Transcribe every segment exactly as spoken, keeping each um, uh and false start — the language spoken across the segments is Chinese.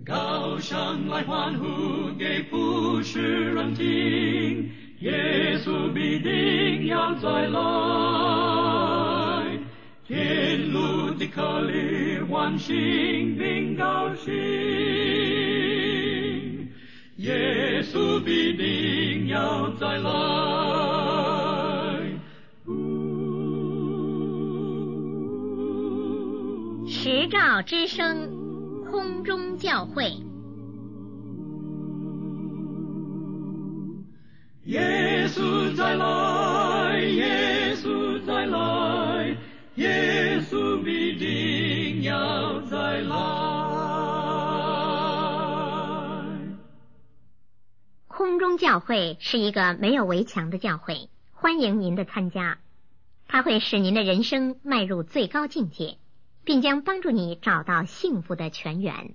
高声来欢呼给普世人听，耶稣必定要再来，天路的客旅欢欣并高兴，耶稣必定要再来。 时照之声空中教会， 耶稣再来，耶稣再来，耶稣必定要再来。 空中教会是一个没有围墙的教会，欢迎您的参加。它会使您的人生迈入最高境界，并将帮助你找到幸福的泉源。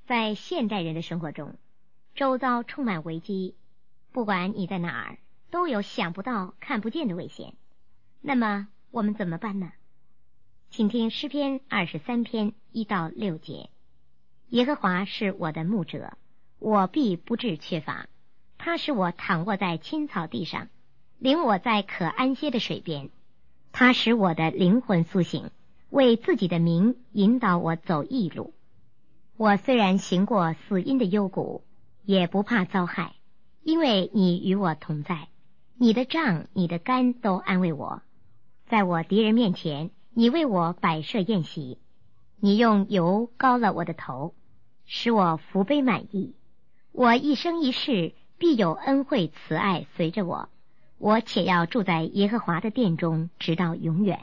在现代人的生活中，周遭充满危机，不管你在哪儿，都有想不到、看不见的危险。那么我们怎么办呢？请听诗篇二十三篇一到六节。耶和华是我的牧者，我必不致缺乏。他使我躺卧在青草地上，领我在可安歇的水边。他使我的灵魂苏醒，为自己的名引导我走义路。我虽然行过死荫的幽谷，也不怕遭害，因为你与我同在。你的杖、你的竿都安慰我。在我敌人面前，你为我摆设宴席。你用油膏了我的头，使我福杯满溢。我一生一世必有恩惠慈爱随着我，我且要住在耶和华的殿中，直到永远。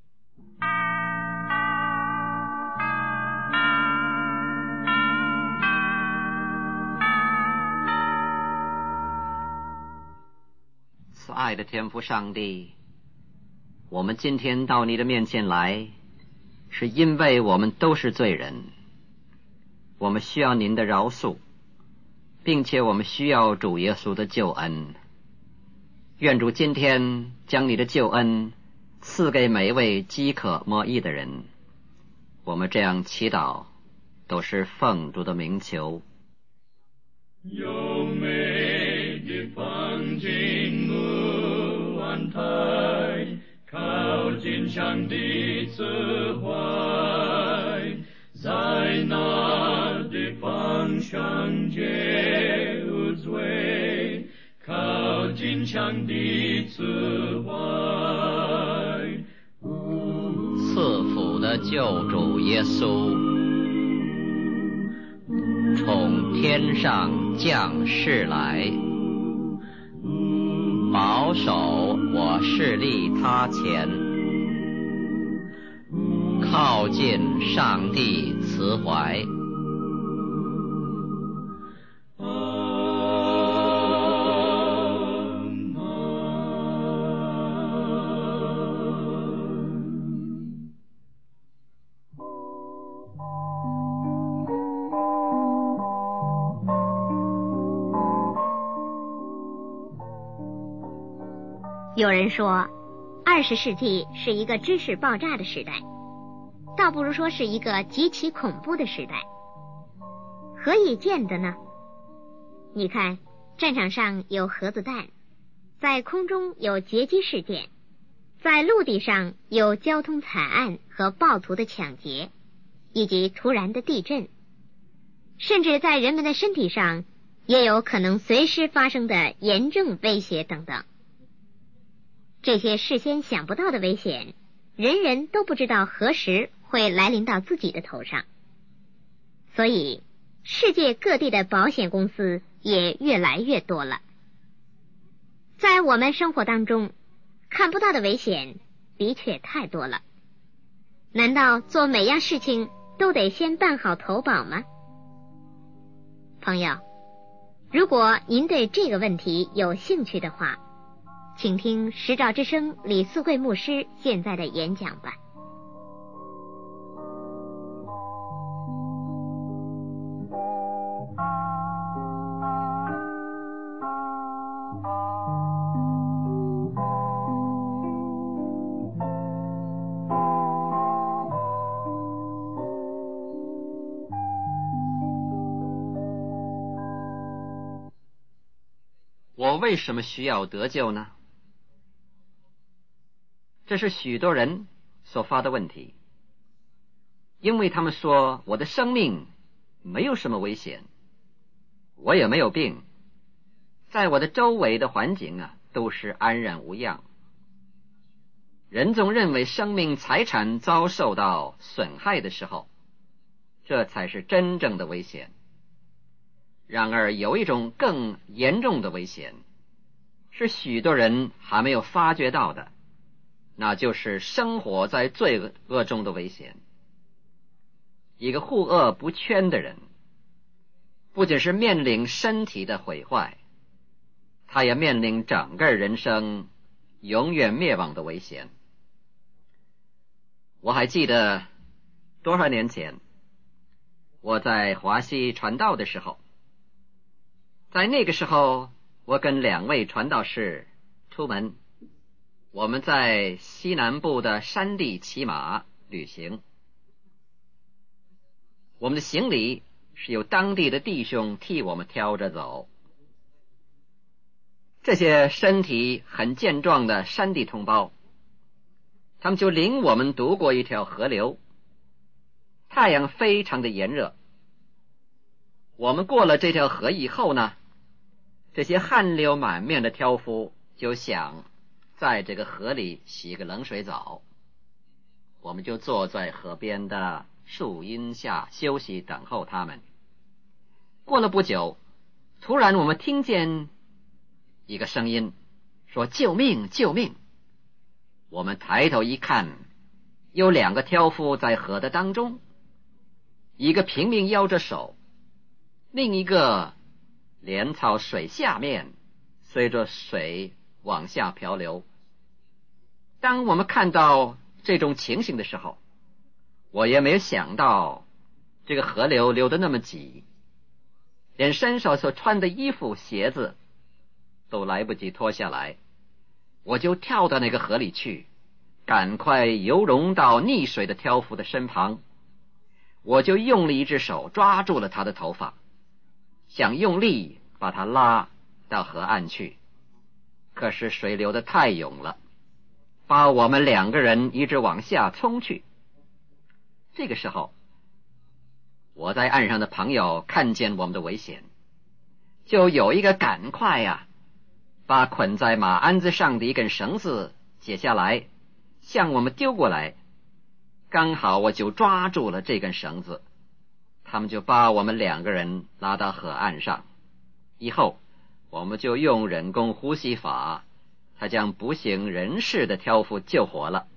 慈爱的天父上帝，我们今天到你的面前来，是因为我们都是罪人，我们需要您的饶恕，并且我们需要主耶稣的救恩。愿主今天将你的救恩赐给每一位饥渴慕义的人。我们这样祈祷，都是奉主的名求。 优美的风景无安排，靠近上帝慈怀，在那地方上皆无罪，靠近上帝慈怀。 赐福的救主耶稣，从天上降世来，保守我势力他前，靠近上帝慈怀。 有人说，二十世纪是一个知识爆炸的时代，倒不如说是一个极其恐怖的时代。何以见得呢？你看，战场上有核子弹，在空中有劫机事件，在陆地上有交通惨案和暴徒的抢劫，以及突然的地震，甚至在人们的身体上也有可能随时发生的严重威胁等等。这些事先想不到的危险，人人都不知道何时会来临到自己的头上。所以，世界各地的保险公司也越来越多了。在我们生活当中，看不到的危险的确太多了。难道做每样事情都得先办好投保吗？朋友，如果您对这个问题有兴趣的话，请听时照之声李素慧牧师现在的演讲吧。 我为什么需要得救呢？这是许多人所发的问题，因为他们说我的生命没有什么危险，我也没有病，在我的周围的环境啊都是安然无恙。人总认为生命财产遭受到损害的时候，这才是真正的危险。然而有一种更严重的危险，是许多人还没有发觉到的，那就是生活在罪恶中的危险。一个护恶不全的人，不仅是面临身体的毁坏，他也面临整个人生永远灭亡的危险。我还记得多少年前， 我在华西传道的时候，在那个时候，我跟两位传道士出门，我们在西南部的山地骑马旅行。我们的行李是由当地的弟兄替我们挑着走。这些身体很健壮的山地同胞，他们就领我们渡过一条河流，太阳非常的炎热。我们过了这条河以后呢，这些汗流满面的挑夫就想在这个河里洗个冷水澡，我们就坐在河边的树荫下休息等候他们。过了不久，突然我们听见一个声音说：救命救命！我们抬头一看，有两个挑夫在河的当中，一个拼命摇着手，另一个连草水下面随着水往下漂流。当我们看到这种情形的时候，我也没有想到这个河流流得那么急，连身上所穿的衣服鞋子都来不及脱下来，我就跳到那个河里去，赶快游泳到溺水的挑夫的身旁。我就用了一只手抓住了他的头发，想用力把他拉到河岸去，可是水流得太勇了，把我们两个人一直往下冲去。这个时候，我在岸上的朋友看见我们的危险，就有一个赶快呀、啊，把捆在马鞍子上的一根绳子解下来，向我们丢过来。刚好我就抓住了这根绳子，他们就把我们两个人拉到河岸上。以后我们就用人工呼吸法，才将不省人事的挑夫救活了。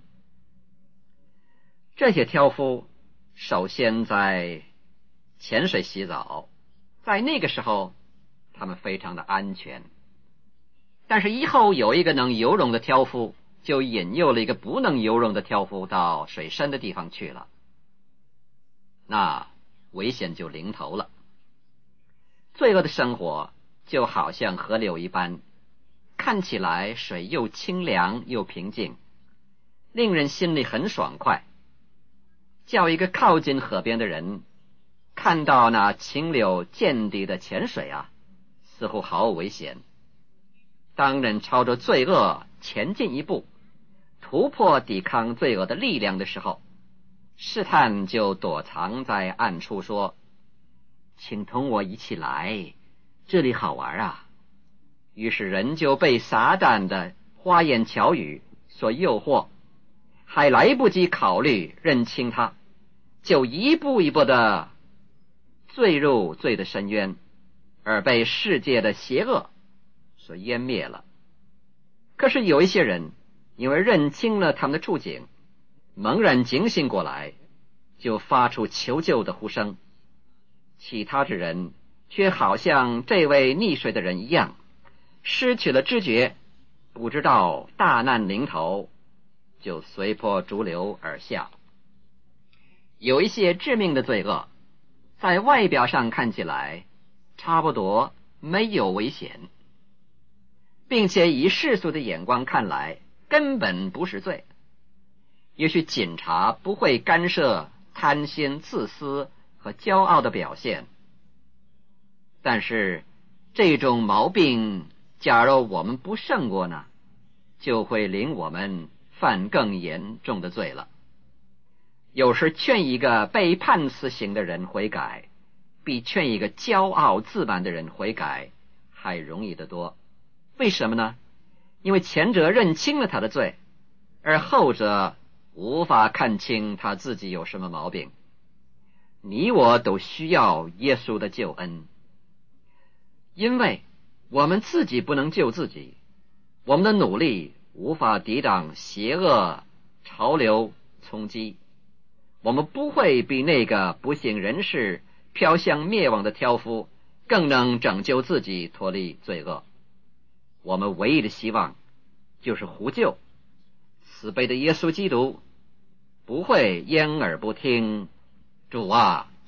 这些挑夫首先在潜水洗澡，在那个时候他们非常的安全。但是以后有一个能游泳的挑夫就引诱了一个不能游泳的挑夫到水深的地方去了，那危险就临头了。罪恶的生活就好像河流一般，看起来水又清凉又平静，令人心里很爽快。叫一个靠近河边的人看到那清流见底的浅水啊，似乎毫无危险。当人朝着罪恶前进一步，突破抵抗罪恶的力量的时候，试探就躲藏在暗处说：请同我一起来，这里好玩啊。于是人就被撒旦的花言巧语所诱惑，还来不及考虑认清他，就一步一步的坠入罪的深渊，而被世界的邪恶所湮灭了。可是有一些人因为认清了他们的处境，猛然警醒过来，就发出求救的呼声。其他的人却好像这位溺水的人一样，失去了知觉，不知道大难临头，就随波逐流而下。有一些致命的罪恶，在外表上看起来差不多没有危险，并且以世俗的眼光看来根本不是罪。也许警察不会干涉贪心、自私和骄傲的表现，但是这种毛病假如我们不胜过呢，就会令我们犯更严重的罪了。有时劝一个被判死刑的人悔改，比劝一个骄傲自满的人悔改还容易得多。为什么呢？因为前者认清了他的罪，而后者无法看清他自己有什么毛病。你我都需要耶稣的救恩，因为我们自己不能救自己，我们的努力无法抵挡邪恶潮流冲击，我们不会比那个不幸人士飘向灭亡的挑夫更能拯救自己脱离罪恶。我们唯一的希望就是呼救，慈悲的耶稣基督不会掩耳不听，主啊，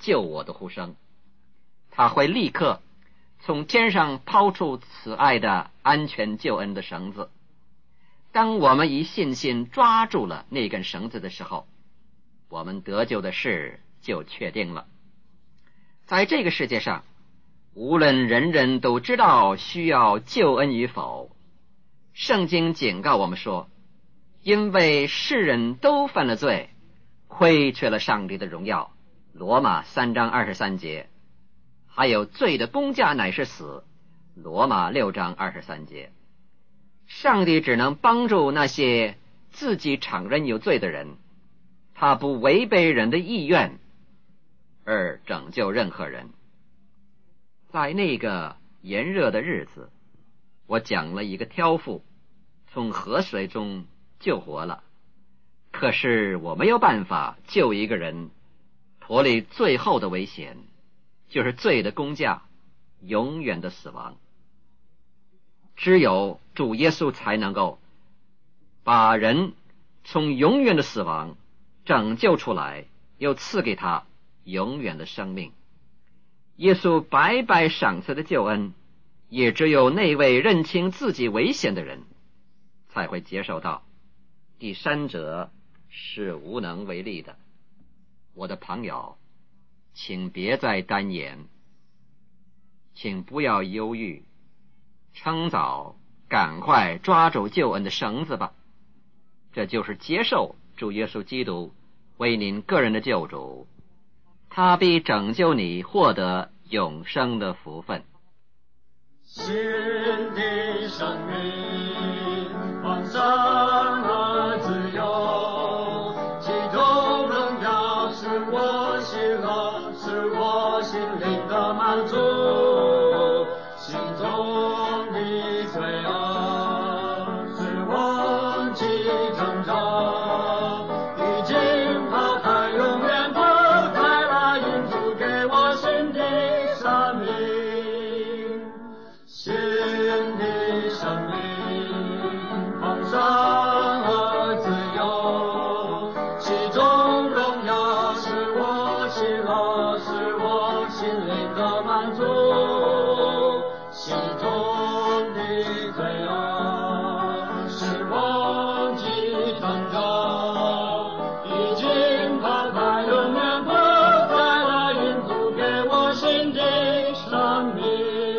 救我的呼声，他会立刻从天上抛出慈爱的安全救恩的绳子。当我们以信心抓住了那根绳子的时候，我们得救的事就确定了。在这个世界上，无论人人都知道需要救恩与否，圣经警告我们说，因为世人都犯了罪，亏缺了上帝的荣耀，罗马三章二十三节，还有罪的工价乃是死，罗马六章二十三节。上帝只能帮助那些自己承认有罪的人，他不违背人的意愿而拯救任何人。在那个炎热的日子，我讲了一个挑夫从河水中救活了，可是我没有办法救一个人脱离最后的危险，就是罪的工价，永远的死亡。只有主耶稣才能够把人从永远的死亡拯救出来，又赐给他永远的生命。耶稣白白赏赐的救恩，也只有那位认清自己危险的人才会接受到，第三者是无能为力的。我的朋友，请别再单言，请不要忧郁，趁早赶快抓住救恩的绳子吧。这就是接受主耶稣基督为您个人的救主，他必拯救你获得永生的福分。 新的生命丰盛而自由，其中荣耀是我喜乐，是我心灵的满足，心中的罪恶是忘记挣扎，已经抛开，永远不再来，因主给我新的生命，新的生命丰盛而自由，其中荣耀是我喜乐，是我心灵的满足，心中的罪恶是忘记挣扎，已经抛开，永远不再来，因主给我新的生命。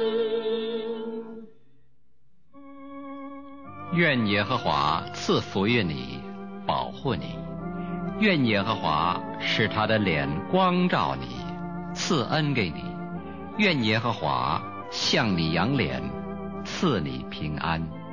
愿耶和华赐福于你，保护你；愿耶和华使他的脸光照你，赐恩给你；愿耶和华向你扬脸，赐你平安。